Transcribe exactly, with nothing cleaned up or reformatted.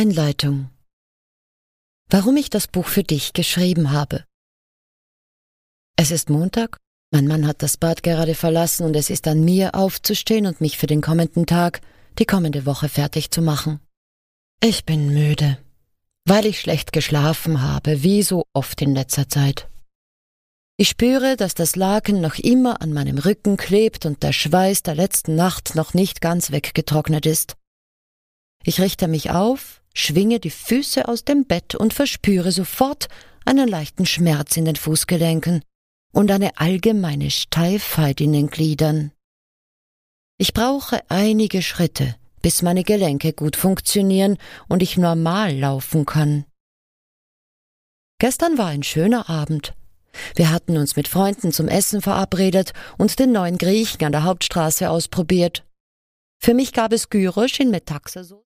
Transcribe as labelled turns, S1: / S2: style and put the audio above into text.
S1: Einleitung. Warum ich das Buch für dich geschrieben habe. Es ist Montag, mein Mann hat das Bad gerade verlassen und es ist an mir aufzustehen und mich für den kommenden Tag, die kommende Woche fertig zu machen. Ich bin müde, weil ich schlecht geschlafen habe, wie so oft in letzter Zeit. Ich spüre, dass das Laken noch immer an meinem Rücken klebt und der Schweiß der letzten Nacht noch nicht ganz weggetrocknet ist. Ich richte mich auf, schwinge die Füße aus dem Bett und verspüre sofort einen leichten Schmerz in den Fußgelenken und eine allgemeine Steifheit in den Gliedern. Ich brauche einige Schritte, bis meine Gelenke gut funktionieren und ich normal laufen kann. Gestern war ein schöner Abend. Wir hatten uns mit Freunden zum Essen verabredet und den neuen Griechen an der Hauptstraße ausprobiert. Für mich gab es Gyros in Metaxasauce.